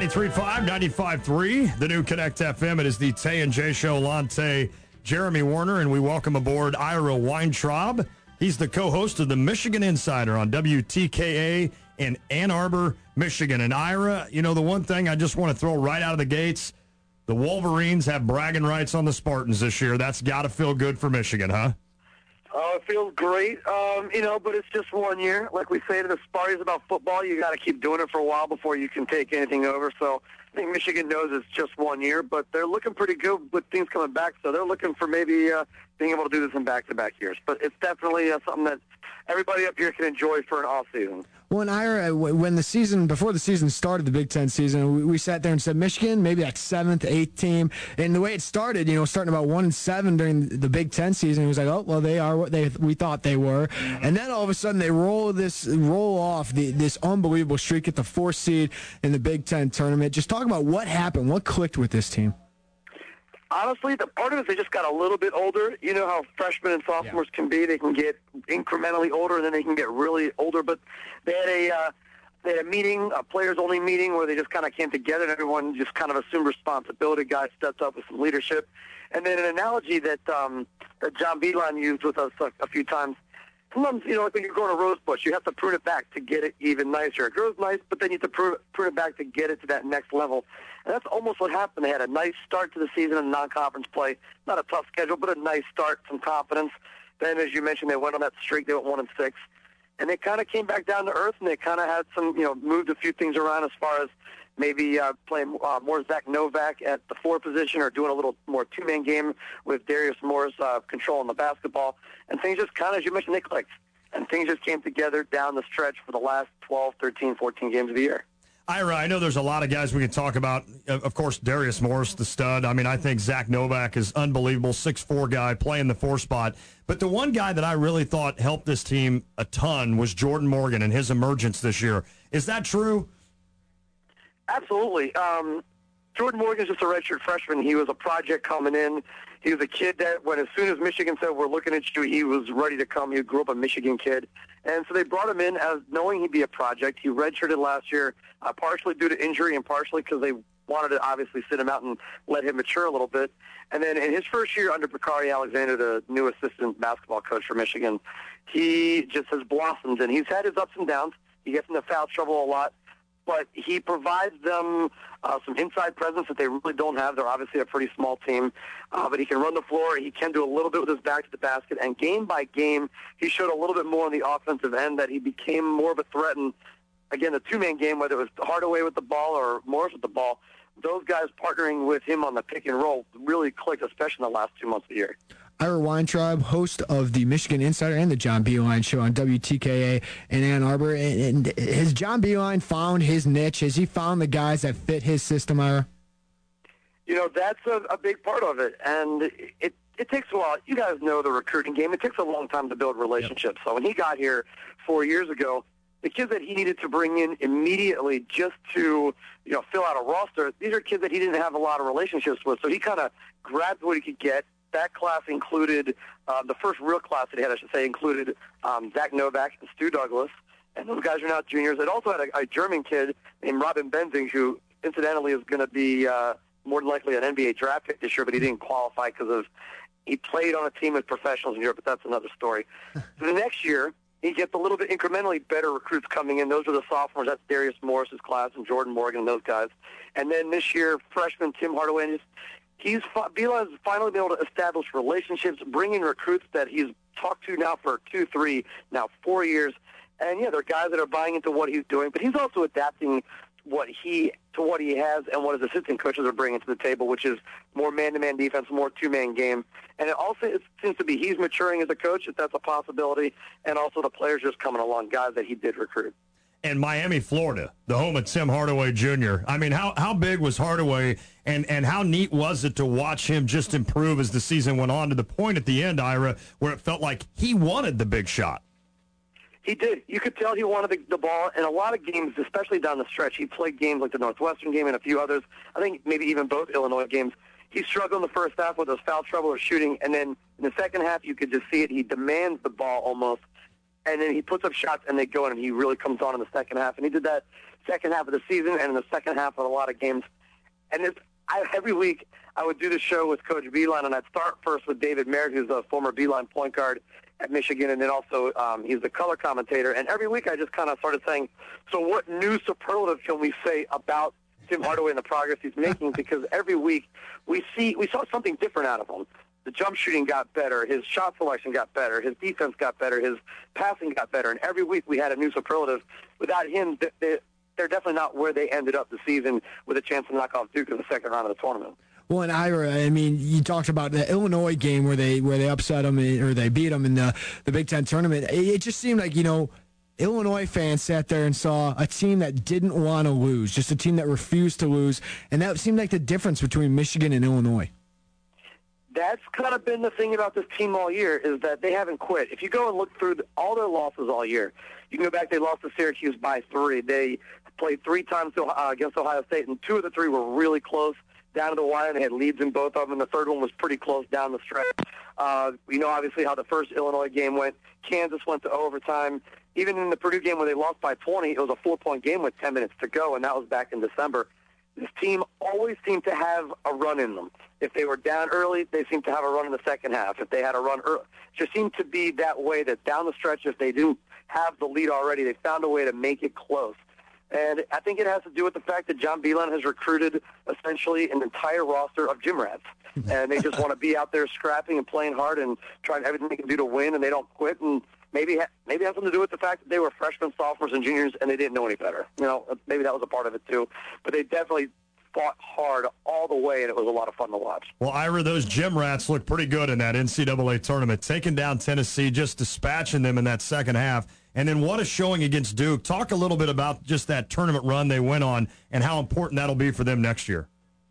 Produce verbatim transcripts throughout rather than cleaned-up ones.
ninety-three point five, ninety-five point three, the new Connect F M. It is the Tay and Jay Show. Lante, Jeremy Werner, and we welcome aboard Ira Weintraub. He's the co-host of the Michigan Insider on W T K A in Ann Arbor, Michigan. And Ira, you know, the one thing I just want to throw right out of the gates, the Wolverines have bragging rights on the Spartans this year. That's got to feel good for Michigan, huh? Oh, it feels great, um, you know, but it's just one year. Like we say to the Spartans about football, you got to keep doing it for a while before you can take anything over. So I think Michigan knows it's just one year, but they're looking pretty good with things coming back. So they're looking for maybe uh, being able to do this in back-to-back years. But it's definitely uh, something that everybody up here can enjoy for an off season. Well, and Ira, when the season, before the season started, the Big Ten season, we, we sat there and said Michigan, maybe like seventh, eighth team. And the way it started, you know, starting about one and seven during the Big Ten season, it was like, oh, well, they are what they we thought they were. And then all of a sudden they roll this, roll off the, this unbelievable streak at the fourth seed in the Big Ten tournament. Just talk about what happened, what clicked with this team. Honestly, the part of it is they just got a little bit older. You know how freshmen and sophomores yeah. can be. They can get incrementally older, and then they can get really older. But they had a uh, they had a meeting, a players-only meeting, where they just kind of came together, and everyone just kind of assumed responsibility. Guys stepped up with some leadership. And then an analogy that um, that John Beeline used with us a, a few times, sometimes, you know, like when you're growing a rose bush, you have to prune it back to get it even nicer. It grows nice, but then you have to prune, prune it back to get it to that next level. And that's almost what happened. They had a nice start to the season in non-conference play. Not a tough schedule, but a nice start, some confidence. Then, as you mentioned, they went on that streak. They went one and six. And they kind of came back down to earth, and they kind of had some, you know, moved a few things around as far as maybe uh, playing uh, more Zach Novak at the four position or doing a little more two-man game with Darius Moore's uh, controlling the basketball. And things just kind of, as you mentioned, they clicked. And things just came together down the stretch for the last twelve, thirteen, fourteen games of the year. Ira, I know there's a lot of guys we can talk about. Of course, Darius Morris, the stud. I mean, I think Zach Novak is unbelievable, six foot four guy playing the four spot. But the one guy that I really thought helped this team a ton was Jordan Morgan and his emergence this year. Is that true? Absolutely. Um, Jordan Morgan's just a redshirt freshman. He was a project coming in. He was a kid that when as soon as Michigan said, we're looking at you, he was ready to come. He grew up a Michigan kid. And so they brought him in as knowing he'd be a project. He redshirted last year, uh, partially due to injury and partially because they wanted to obviously sit him out and let him mature a little bit. And then in his first year under Bakari Alexander, the new assistant basketball coach for Michigan, he just has blossomed. And he's had his ups and downs. He gets into foul trouble a lot. But he provides them uh, some inside presence that they really don't have. They're obviously a pretty small team. Uh, but he can run the floor. He can do a little bit with his back to the basket. And game by game, he showed a little bit more on the offensive end that he became more of a threat. And, again, the two-man game, whether it was Hardaway with the ball or Morris with the ball, those guys partnering with him on the pick and roll really clicked, especially in the last two months of the year. Ira Weintraub, host of the Michigan Insider and the John Beilein Show on W T K A in Ann Arbor. And, and has John Beilein found his niche? Has he found the guys that fit his system, Ira? You know, that's a, a big part of it. And it, it takes a while. You guys know the recruiting game. It takes a long time to build relationships. Yep. So when he got here four years ago, the kids that he needed to bring in immediately just to, you know, fill out a roster, these are kids that he didn't have a lot of relationships with. So he kind of grabbed what he could get. That class included, uh, the first real class that he had, I should say, included um, Zach Novak and Stu Douglas. And those guys are now juniors. It also had a, a German kid named Robin Benzing, who incidentally is going to be uh, more than likely an N B A draft pick this year, but he didn't qualify because of he played on a team with professionals in Europe, but that's another story. So the next year, he gets a little bit incrementally better recruits coming in. Those are the sophomores. That's Darius Morris's class and Jordan Morgan and those guys. And then this year, freshman Tim Hardaway. And just, he's Beilein's finally been able to establish relationships, bring in recruits that he's talked to now for two, three, now four years. And, yeah, they're guys that are buying into what he's doing, but he's also adapting what he to what he has and what his assistant coaches are bringing to the table, which is more man-to-man defense, more two-man game. And it also it seems to be he's maturing as a coach, if that's a possibility, and also the players just coming along, guys that he did recruit. And Miami, Florida, the home of Tim Hardaway Junior I mean, how how big was Hardaway, and, and how neat was it to watch him just improve as the season went on to the point at the end, Ira, where it felt like he wanted the big shot? He did. You could tell he wanted the, the ball. In a lot of games, especially down the stretch, he played games like the Northwestern game and a few others. I think maybe even both Illinois games. He struggled in the first half with his foul trouble or shooting, and then in the second half, you could just see it. He demands the ball almost. and then he puts up shots and they go in, and he really comes on in the second half. And he did that second half of the season and in the second half of a lot of games. And it's, I, every week I would do the show with Coach Beilein, and I'd start first with David Merritt, who's a former Beilein point guard at Michigan, and then also um, he's the color commentator. And every week I just kind of started saying, so what new superlative can we say about Tim Hardaway and the progress he's making? Because every week we see we saw something different out of him. The jump shooting got better, his shot selection got better, his defense got better, his passing got better, and every week we had a new superlative. Without him, they're definitely not where they ended up the season with a chance to knock off Duke in the second round of the tournament. Well, and Ira, I mean, you talked about the Illinois game where they where they upset them or they beat them in the, the Big Ten tournament. It just seemed like, you know, Illinois fans sat there and saw a team that didn't want to lose, just a team that refused to lose, and that seemed like the difference between Michigan and Illinois. That's kind of been the thing about this team all year, is that they haven't quit. If you go and look through the, all their losses all year, you can go back, they lost to Syracuse by three. They played three times to, uh, against Ohio State, and two of the three were really close down to the wire, and they had leads in both of them, and the third one was pretty close down the stretch. Uh, we know, obviously, how the first Illinois game went. Kansas went to overtime. Even in the Purdue game where they lost by twenty, it was a four-point game with ten minutes to go, and that was back in December. This team always seemed to have a run in them. If they were down early, they seemed to have a run in the second half. If they had a run early, it just seemed to be that way, that down the stretch, if they didn't have the lead already, they found a way to make it close. And I think it has to do with the fact that John Beilein has recruited essentially an entire roster of gym rats. And they just want to be out there scrapping and playing hard and trying everything they can do to win, and they don't quit. And maybe maybe it has something to do with the fact that they were freshmen, sophomores, and juniors, and they didn't know any better. You know, maybe that was a part of it too. But they definitely fought hard all the way, and it was a lot of fun to watch. Well, Ira, those gym rats looked pretty good in that N C double A tournament, taking down Tennessee, just dispatching them in that second half. And then what a showing against Duke. Talk a little bit about just that tournament run they went on and how important that'll be for them next year.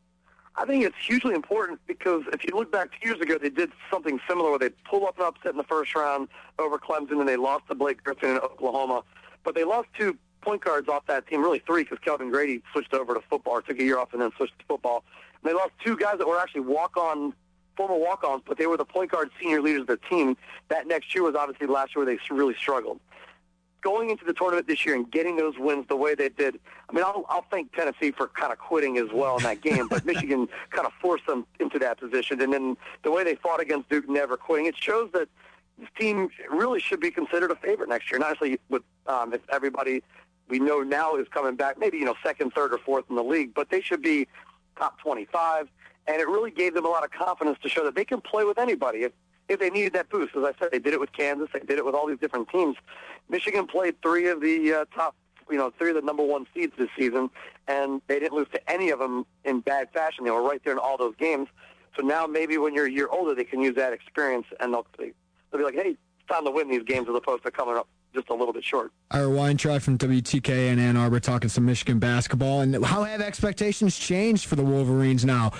I think it's hugely important because if you look back two years ago, they did something similar where they pulled up an upset in the first round over Clemson, and they lost to Blake Griffin in Oklahoma. But they lost two point guards off that team, really three, because Kelvin Grady switched over to football, or took a year off and then switched to football. And they lost two guys that were actually walk-on, former walk-ons, but they were the point guard senior leaders of the team. That next year was obviously last year where they really struggled. Going into the tournament this year and getting those wins the way they did, I mean, I'll, I'll thank Tennessee for kind of quitting as well in that game, but Michigan kind of forced them into that position. And then the way they fought against Duke, never quitting, it shows that this team really should be considered a favorite next year. And honestly, with um, if everybody we know now is coming back, maybe, you know, second, third, or fourth in the league, but they should be top twenty-five. And it really gave them a lot of confidence to show that they can play with anybody if, if they needed that boost. As I said, they did it with Kansas. They did it with all these different teams. Michigan played three of the uh, top, you know, three of the number one seeds this season, and they didn't lose to any of them in bad fashion. They were right there in all those games. So now maybe when you're a year older, they can use that experience, and they'll, they'll be like, hey, it's time to win these games as opposed to coming up just a little bit short. Ira Weintraub from W T K in Ann Arbor talking some Michigan basketball. And how have expectations changed for the Wolverines now?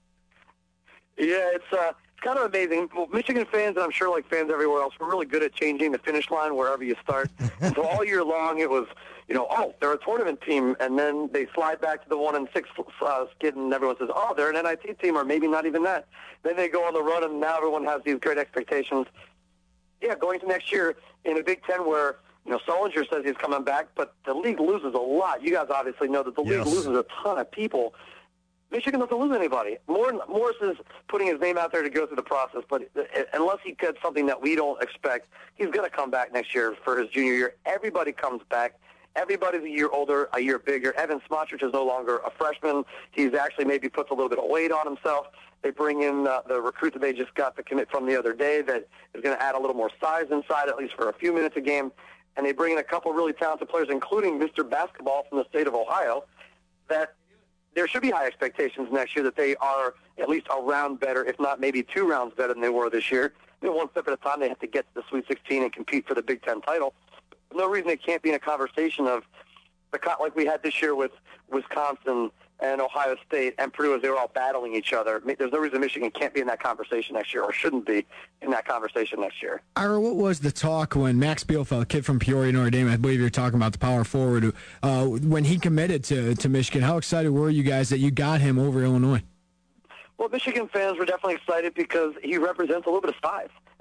Yeah, it's uh, it's kind of amazing. Well, Michigan fans, and I'm sure like fans everywhere else, we're really good at changing the finish line wherever you start. And so all year long it was, you know, oh, they're a tournament team, and then they slide back to the one and six uh, skid, and everyone says, oh, they're an N I T team, or maybe not even that. Then they go on the run, and now everyone has these great expectations. Yeah, going to next year in a Big Ten where, you know, Solinger says he's coming back, but the league loses a lot. You guys obviously know that the Yes. league loses a ton of people. Michigan doesn't lose anybody. Morris is putting his name out there to go through the process, but unless he gets something that we don't expect, he's going to come back next year for his junior year. Everybody comes back. Everybody's a year older, a year bigger. Evan Smotrich is no longer a freshman. He's actually maybe puts a little bit of weight on himself. They bring in uh, the recruit that they just got to commit from the other day that is going to add a little more size inside, at least for a few minutes a game. And they bring in a couple really talented players, including Mister Basketball from the state of Ohio, that there should be high expectations next year that they are at least a round better, if not maybe two rounds better than they were this year. You know, one step at a time, they have to get to the Sweet sixteen and compete for the Big Ten title. No reason they can't be in a conversation of the like we had this year with Wisconsin and Ohio State and Purdue as they were all battling each other. There's no reason Michigan can't be in that conversation next year, or shouldn't be in that conversation next year. Ira, what was the talk when Max Bielfeldt, kid from Peoria, Notre Dame, I believe you're talking about the power forward, uh, when he committed to, to Michigan, how excited were you guys that you got him over Illinois? Well, Michigan fans were definitely excited because he represents a little bit of size.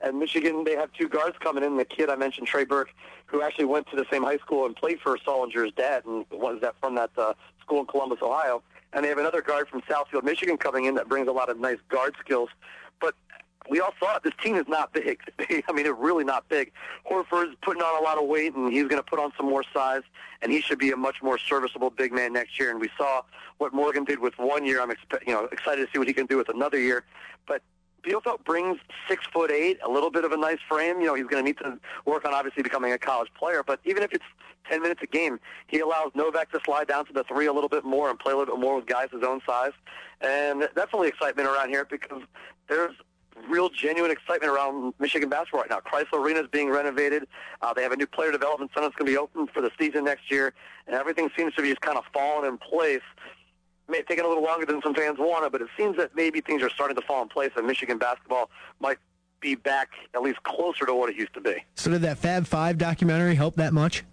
And Michigan, they have two guards coming in. The kid I mentioned, Trey Burke, who actually went to the same high school and played for Sollinger's dad, and was that from that uh, school in Columbus, Ohio. And they have another guard from Southfield, Michigan, coming in that brings a lot of nice guard skills. But we all saw it. This team is not big. I mean, it's really not big. Horford's putting on a lot of weight, and he's going to put on some more size, and he should be a much more serviceable big man next year. And we saw what Morgan did with one year. I'm expe- you know excited to see what he can do with another year. But Bielfeldt brings six foot eight, a little bit of a nice frame. You know, he's going to need to work on obviously becoming a college player. But even if it's ten minutes a game, he allows Novak to slide down to the three a little bit more and play a little bit more with guys his own size. And that's only excitement around here because there's real genuine excitement around Michigan basketball right now. Chrysler Arena is being renovated. Uh, they have a new player development center that's going to be open for the season next year, and everything seems to be just kind of falling in place. It may have taken a little longer than some fans wanted, but it seems that maybe things are starting to fall in place, and Michigan basketball might be back at least closer to what it used to be. So did that Fab Five documentary help that much?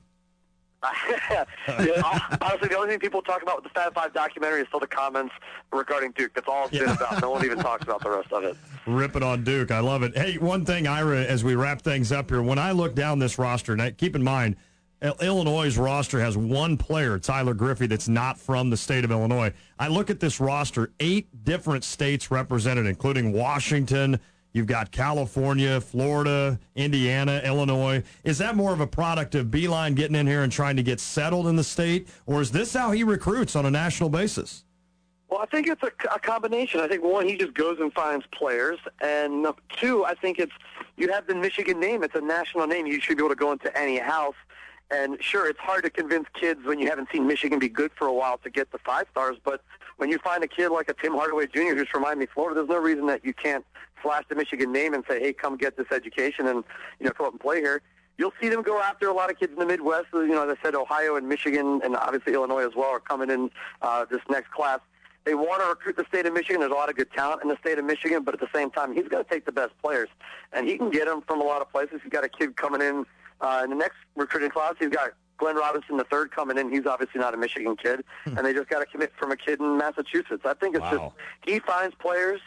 yeah, honestly, the only thing people talk about with the Fab Five documentary is still the comments regarding Duke. That's all it's been about. No one even talks about the rest of it. Rip it on Duke. I love it. Hey, one thing, Ira, as we wrap things up here, when I look down this roster, and I, keep in mind, Illinois' roster has one player, Tyler Griffey, that's not from the state of Illinois. I look at this roster, eight different states represented, including Washington. You've got California, Florida, Indiana, Illinois. Is that more of a product of Beilein getting in here and trying to get settled in the state, or is this how he recruits on a national basis? Well, I think it's a, a combination. I think, one, he just goes and finds players, and two, I think it's you have the Michigan name. It's a national name. You should be able to go into any house. And sure, it's hard to convince kids when you haven't seen Michigan be good for a while to get the five stars, but when you find a kid like a Tim Hardaway Junior who's from Miami, Florida, there's no reason that you can't flash the Michigan name and say, hey, come get this education and, you know, come up and play here. You'll see them go after a lot of kids in the Midwest. You know, as I said, Ohio and Michigan and obviously Illinois as well are coming in uh, this next class. They want to recruit the state of Michigan. There's a lot of good talent in the state of Michigan, but at the same time, he's got to take the best players. And he can get them from a lot of places. He's got a kid coming in uh, in the next recruiting class. He's got Glenn Robinson the third coming in. He's obviously not a Michigan kid. And they just got to commit from a kid in Massachusetts. I think it's wow. just he finds players,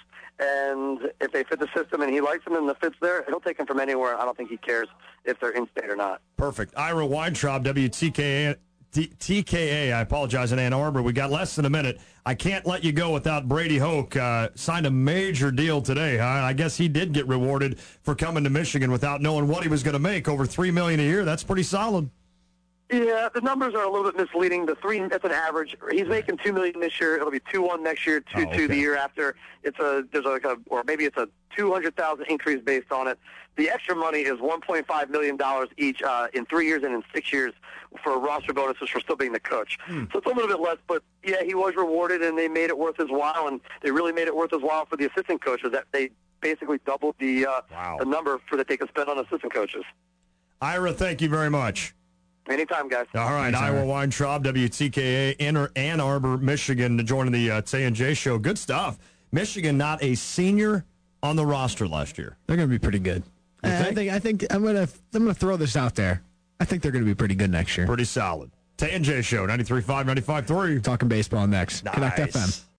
and if they fit the system and he likes them and the fit's there, he'll take them from anywhere. I don't think he cares if they're in-state or not. Perfect. Ira Weintraub, W T K A. T K A, I apologize, in Ann Arbor. We got less than a minute. I can't let you go without Brady Hoke. Uh, signed a major deal today. Huh? I guess he did get rewarded for coming to Michigan without knowing what he was going to make. Over three million dollars a year. That's pretty solid. Yeah, the numbers are a little bit misleading. The three, that's an average. He's making two million dollars this year. It'll be two one next year, two two oh, okay. the year after. It's a there's like a or maybe it's a two hundred thousand increase based on it. The extra money is one point five million dollars each uh, in three years and in six years for roster bonuses for still being the coach. Hmm. So it's a little bit less, but yeah, he was rewarded, and they made it worth his while, and they really made it worth his while for the assistant coaches. That they basically doubled the uh, wow. the number for that they could spend on assistant coaches. Ira, thank you very much. Anytime, guys. All right, Thanks, Ira Weintraub, W T K A, Ann, Ann Arbor, Michigan, joining the uh, Tay and Jay show. Good stuff. Michigan not a senior on the roster last year. They're going to be pretty good. You I think? think I think I'm going to I'm going to throw this out there. I think they're going to be pretty good next year. Pretty solid. Tay and Jay show, ninety-three point five, ninety-five point three. Talking baseball next. Nice. Connect F M.